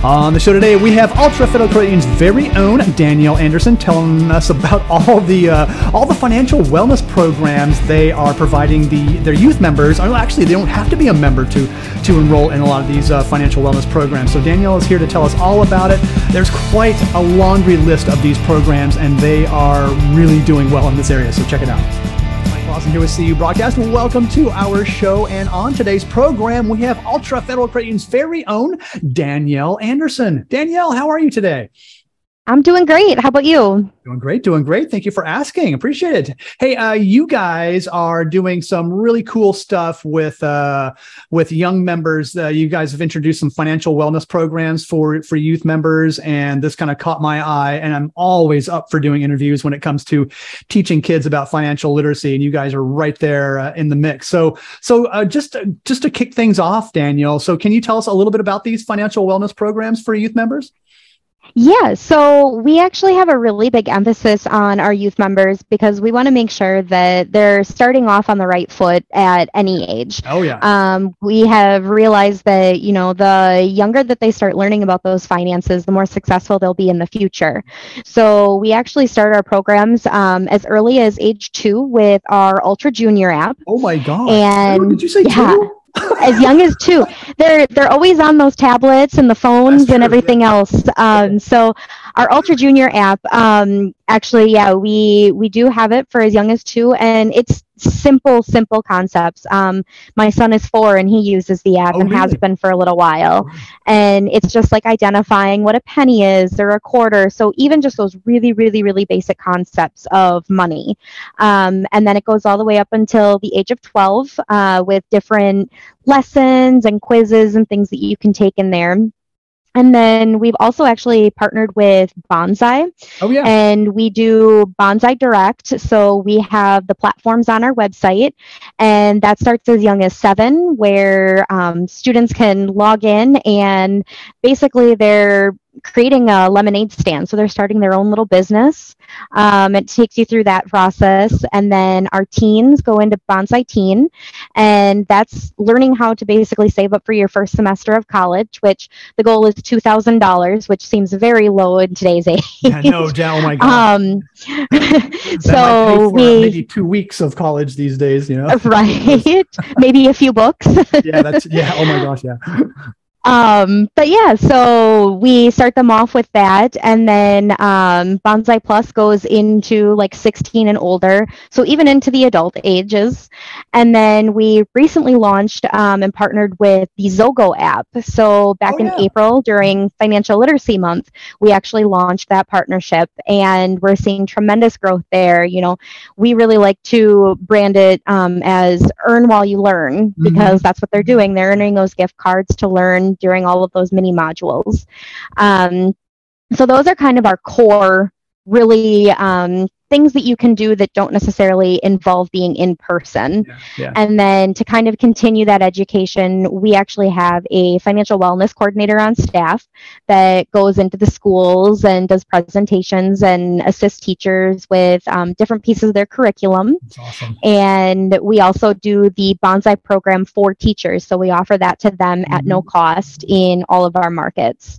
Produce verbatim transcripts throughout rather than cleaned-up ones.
On the show today, we have Ultra Federal Credit Union's very own Danielle Anderson telling us about all the uh, all the financial wellness programs they are providing the their youth members. Or actually, they don't have to be a member to to enroll in a lot of these uh, financial wellness programs. So Danielle is here to tell us all about it. There's quite a laundry list of these programs, and they are really doing well in this area. So check it out. Awesome. Here with C U Broadcast. Welcome to our show. And on today's program, we have Ultra Federal Credit Union's very own Danielle Anderson. Danielle, how are you today? I'm doing great. How about you? Doing great, doing great. Thank you for asking. Appreciate it. Hey, uh, you guys are doing some really cool stuff with uh, with young members. Uh, you guys have introduced some financial wellness programs for, for youth members, and this kind of caught my eye. And I'm always up for doing interviews when it comes to teaching kids about financial literacy, and you guys are right there uh, in the mix. So, so uh, just just to kick things off, Danielle. So, can you tell us a little bit about these financial wellness programs for youth members? Yeah, so we actually have a really big emphasis on our youth members because we want to make sure that they're starting off on the right foot at any age. Oh, yeah. Um, we have realized that, you know, the younger that they start learning about those finances, the more successful they'll be in the future. So we actually start our programs um, as early as age two with our Ultra Junior app. Oh, my God. And Two? Did you say yeah, two? As young as two. They're they're always on those tablets and the phones and everything yeah. else. Um, so our Ultra Junior app, um, actually, yeah, we we do have it for as young as two, and it's simple, simple concepts. Um, my son is four, and he uses the app oh, and really? has been for a little while. And it's just like identifying what a penny is or a quarter. So even just those really, really, really basic concepts of money. Um, and then it goes all the way up until the age of twelve uh, with different lessons and quizzes and things that you can take in there. And then we've also actually partnered with Bonsai. Oh, yeah. And we do Bonsai Direct. So we have the platforms on our website, and that starts as young as seven, where um, students can log in and basically they're creating a lemonade stand. So they're starting their own little business. Um, it takes you through that process. And then our teens go into Bonsai Teen, and that's learning how to basically save up for your first semester of college, which the goal is two thousand dollars, which seems very low in today's age. Yeah, no doubt. Oh, my God. Um, that so might pay for we, maybe two weeks of college these days, you know? right. Maybe a few books. yeah, that's, yeah. Oh, my gosh. Yeah. Um, but yeah, so we start them off with that, and then um, Bonsai Plus goes into like sixteen and older, so even into the adult ages. And then we recently launched um, and partnered with the Zogo app. So back Oh, in yeah. April during Financial Literacy Month, we actually launched that partnership, and we're seeing tremendous growth there. You know, we really like to brand it um, as earn while you learn, because Mhm. that's what they're doing. They're earning those gift cards to learn during all of those mini modules. Um, so those are kind of our core, really um, things that you can do that don't necessarily involve being in person. Yeah, yeah. And then to kind of continue that education, we actually have a financial wellness coordinator on staff that goes into the schools and does presentations and assists teachers with um, different pieces of their curriculum. That's awesome. And we also do the Bonsai program for teachers. So we offer that to them mm-hmm. at no cost in all of our markets.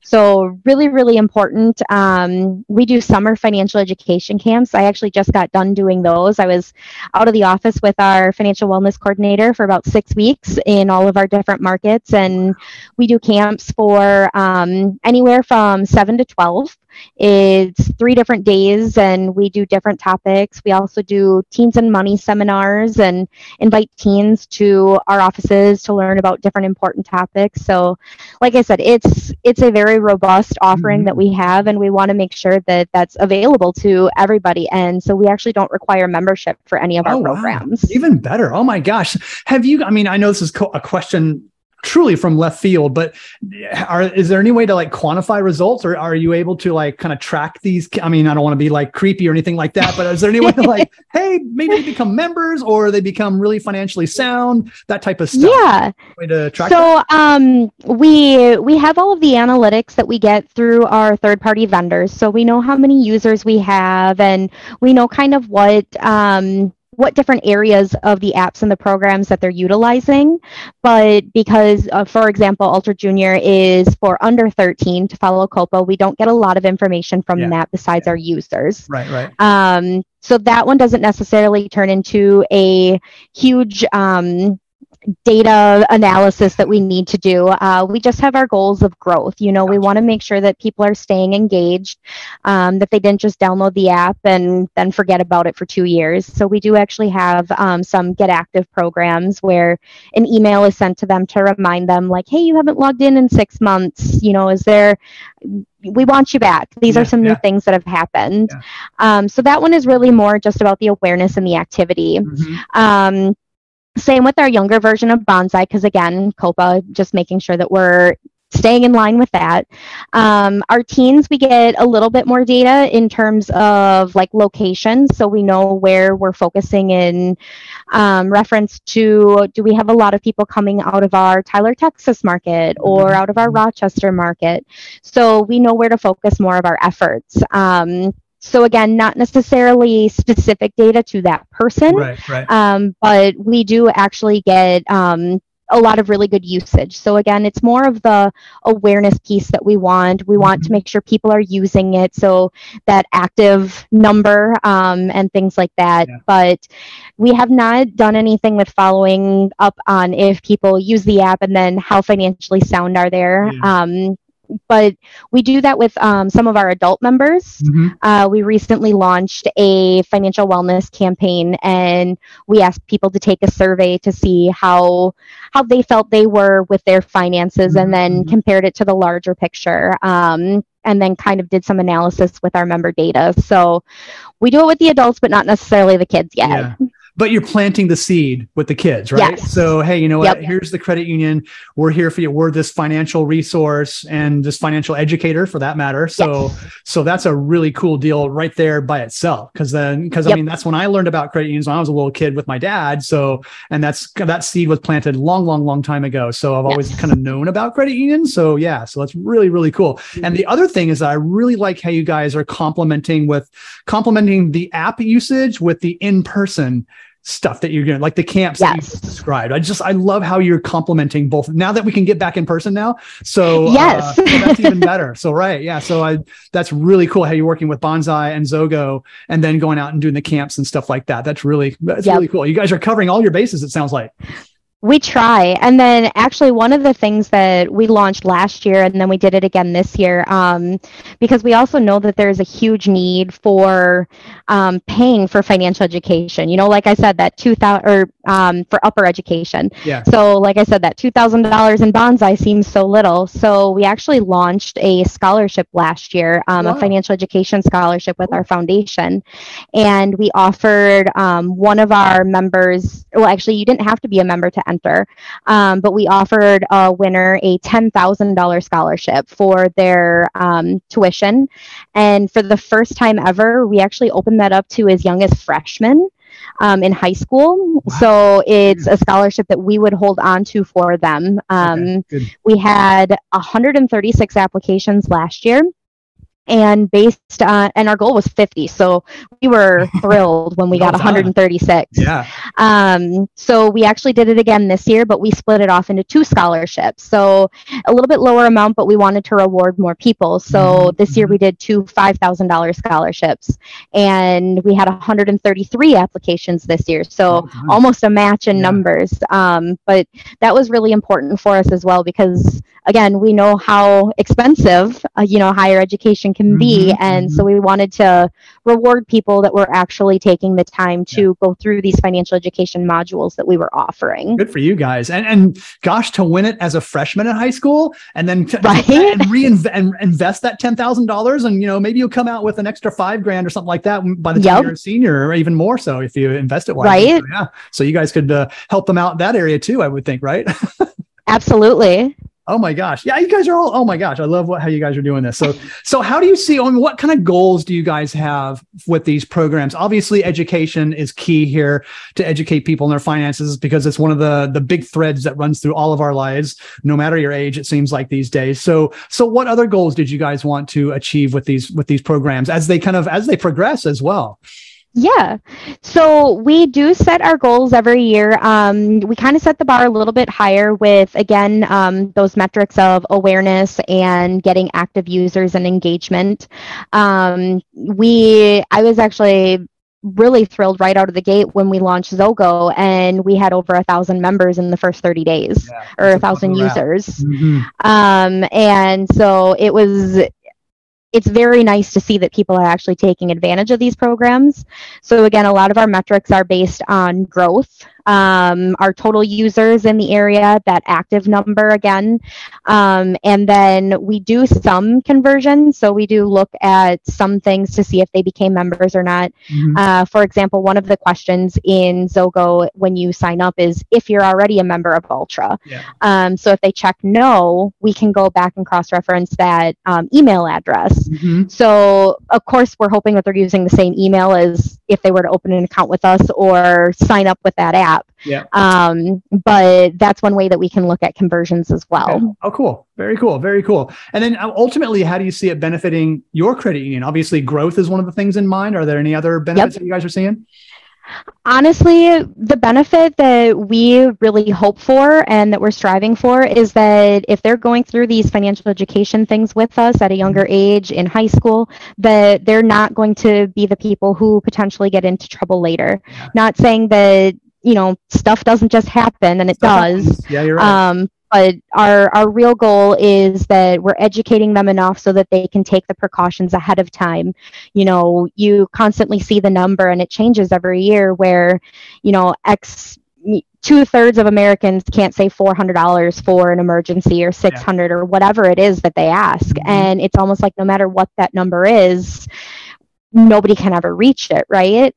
So really, really important. Um, we do summer financial education camps. I actually just got done doing those. I was out of the office with our financial wellness coordinator for about six weeks in all of our different markets. And we do camps for um, anywhere from seven to twelve. It's three different days, and we do different topics. We also do teens and money seminars and invite teens to our offices to learn about different important topics. So like I said, it's it's a very robust offering mm-hmm. that we have, and we want to make sure that that's available to everybody. And so we actually don't require membership for any of our oh, programs. Wow. Even better. Oh my gosh. Have you, I mean, I know this is a question truly from left field, but are, is there any way to like quantify results, or are you able to like kind of track these? I mean, I don't want to be like creepy or anything like that, but is there any way to like, hey, maybe they become members or they become really financially sound, that type of stuff? Yeah. Way to track so um, we we have all of the analytics that we get through our third-party vendors. So we know how many users we have, and we know kind of what um, what different areas of the apps and the programs that they're utilizing. But because, uh, for example, Ultra Junior is for under thirteen to follow COPA, we don't get a lot of information from Yeah. that besides Yeah. our users. Right, right. Um, so that one doesn't necessarily turn into a huge um, data analysis that we need to do. Uh, we just have our goals of growth. You know, we want to make sure that people are staying engaged, um, that they didn't just download the app and then forget about it for two years. So we do actually have um, some Get Active programs where an email is sent to them to remind them, like, hey, you haven't logged in in six months. You know, is there, we want you back. These Yeah, are some yeah. new things that have happened. Yeah. Um, so that one is really more just about the awareness and the activity. Mhm. Um, Same with our younger version of Bonsai, because again, COPA, just making sure that we're staying in line with that. Um, our teens, we get a little bit more data in terms of like locations, so we know where we're focusing in um, reference to, do we have a lot of people coming out of our Tyler, Texas market or out of our Rochester market? So we know where to focus more of our efforts. Um, So again, not necessarily specific data to that person, Right, right. um, but we do actually get um, a lot of really good usage. So again, it's more of the awareness piece that we want. We want Mhm. to make sure people are using it, so that active number um, and things like that. Yeah. But we have not done anything with following up on if people use the app and then how financially sound are there. Yeah. Um, but we do that with um, some of our adult members. Mhm. Uh, we recently launched a financial wellness campaign, and we asked people to take a survey to see how how they felt they were with their finances, Mhm, and then mhm. compared it to the larger picture, um, and then kind of did some analysis with our member data. So we do it with the adults, but not necessarily the kids yet. Yeah. But you're planting the seed with the kids, right? Yes. So, hey, you know what? Yep. Here's the credit union. We're here for you. We're this financial resource and this financial educator for that matter. So, Yes. so that's a really cool deal right there by itself. Cause then, because I Yep. mean, that's when I learned about credit unions when I was a little kid with my dad. So, and that's, that seed was planted long, long, long time ago. So I've always Yes. kind of known about credit unions. So yeah, so that's really, really cool. And the other thing is I really like how you guys are complementing with complementing the app usage with the in-person stuff that you're doing, like the camps that you Yes. just described. I just, I love how you're complementing both now that we can get back in person now. So, Yes. uh, so that's even better. So, right. Yeah. So I, that's really cool how you're working with Bonsai and Zogo and then going out and doing the camps and stuff like that. That's really, that's Yep. really cool. You guys are covering all your bases, it sounds like. We try. And then actually one of the things that we launched last year, and then we did it again this year, um, because we also know that there's a huge need for um, paying for financial education. You know, like I said, that two thousand or um, for upper education. Yeah. So like I said, that two thousand dollars in Bonsai seems so little. So we actually launched a scholarship last year, um, Wow. a financial education scholarship with our foundation. And we offered um, one of our members, well, actually, you didn't have to be a member to enter, um, but we offered a winner a ten thousand dollars scholarship for their um, tuition. And for the first time ever, we actually opened that up to as young as freshmen um, in high school. Wow. So it's a scholarship that we would hold on to for them. Um, Okay, good. we had one hundred thirty-six applications last year. And based on, and our goal was fifty. So we were thrilled when we Well got done. one hundred thirty-six. Yeah. Um, so we actually did it again this year, but we split it off into two scholarships. So a little bit lower amount, but we wanted to reward more people. So Mhm, this year mhm. we did two five thousand dollars scholarships, and we had one hundred thirty-three applications this year. So Well done. almost a match in Yeah. numbers. Um, but that was really important for us as well, because again, we know how expensive, uh, you know, higher education can be. Mhm, And mhm. so we wanted to reward people that were actually taking the time to go through these financial education modules that we were offering. Good for you guys. And and gosh, to win it as a freshman in high school and then to, Right? and reinvest and invest that ten thousand dollars and, you know, maybe you'll come out with an extra five grand or something like that by the time Yep. you're a senior, or even more so if you invest it wisely. Right. So, yeah. So you guys could uh, help them out in that area too, I would think, right? Absolutely. Oh my gosh. Yeah, you guys are all, oh my gosh. I love what, how you guys are doing this. So, so how do you see, I mean, what kind of goals do you guys have with these programs? Obviously education is key here to educate people in their finances, because it's one of the, the big threads that runs through all of our lives, no matter your age, it seems like these days. So, so what other goals did you guys want to achieve with these, with these programs as they kind of, as they progress as well? Yeah. So we do set our goals every year. Um, we kind of set the bar a little bit higher with, again, um, those metrics of awareness and getting active users and engagement. Um, we, I was actually really thrilled right out of the gate when we launched Zogo, and we had over a thousand members in the first thirty days, Yeah, or a that's a thousand fucking wrap. users. Mhm. Um, and so it was it's very nice to see that people are actually taking advantage of these programs. So again, a lot of our metrics are based on growth, um, our total users in the area, that active number again. Um, and then we do some conversion. So we do look at some things to see if they became members or not. Mhm. Uh, for example, one of the questions in Zogo when you sign up is if you're already a member of Ultra. Yeah. Um, so if they check no, we can go back and cross-reference that um, email address. Mhm. So of course, we're hoping that they're using the same email as if they were to open an account with us or sign up with that app. Yeah. Um, but that's one way that we can look at conversions as well. Okay. Oh, cool. Very cool. Very cool. And then uh, ultimately, how do you see it benefiting your credit union? Obviously, growth is one of the things in mind. Are there any other benefits Yep. that you guys are seeing? Honestly, the benefit that we really hope for and that we're striving for is that if they're going through these financial education things with us at a younger age in high school, that they're not going to be the people who potentially get into trouble later. Yeah. Not saying that, you know, stuff doesn't just happen, and it Stuff does. happens. Yeah, you're right. Um, but our, our real goal is that we're educating them enough so that they can take the precautions ahead of time. You know, you constantly see the number and it changes every year where, you know, X two thirds of Americans can't say four hundred dollars for an emergency or six hundred or whatever it is that they ask. Mhm. And it's almost like no matter what that number is, nobody can ever reach it, right?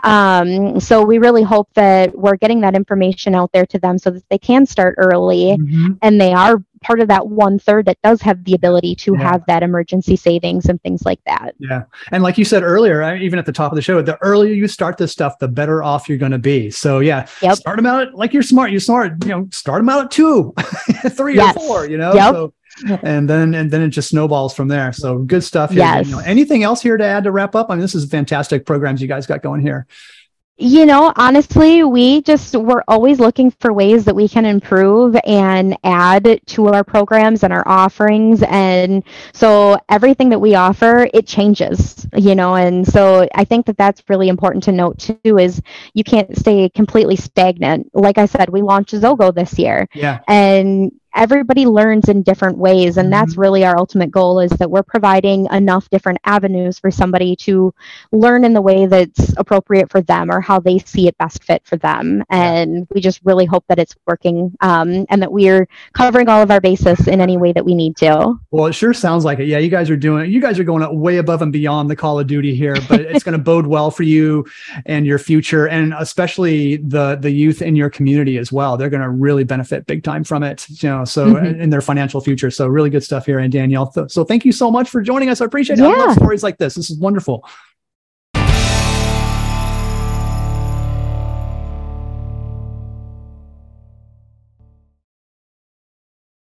Um, so we really hope that we're getting that information out there to them so that they can start early, Mhm. and they are part of that one third that does have the ability to Yeah. have that emergency savings and things like that. Yeah. And like you said earlier, I- even at the top of the show, the earlier you start this stuff, the better off you're going to be. So yeah, Yep. start them out like you're smart. You're smart, you know, start them out at two, three Yes. or four, you know, Yep. so, and then, and then it just snowballs from there. So good stuff here. Yes. Daniel. Anything else here to add to wrap up? I mean, this is fantastic programs you guys got going here. You know, honestly, we just, we're always looking for ways that we can improve and add to our programs and our offerings. And so everything that we offer, it changes, you know, and so I think that that's really important to note too, is you can't stay completely stagnant. Like I said, we launched Zogo this year. Yeah. And everybody learns in different ways, and that's really our ultimate goal, is that we're providing enough different avenues for somebody to learn in the way that's appropriate for them or how they see it best fit for them. And we just really hope that it's working, um, and that we're covering all of our bases in any way that we need to. Well, it sure sounds like it. Yeah, you guys are doing, you guys are going way above and beyond the Call of Duty here, but it's going to bode well for you and your future, and especially the the youth in your community as well. They're going to really benefit big time from it, you know, so mm-hmm. in their financial future. So really good stuff here. And Danielle, th- so thank you so much for joining us. I appreciate it. Yeah. I love stories like this. This is wonderful.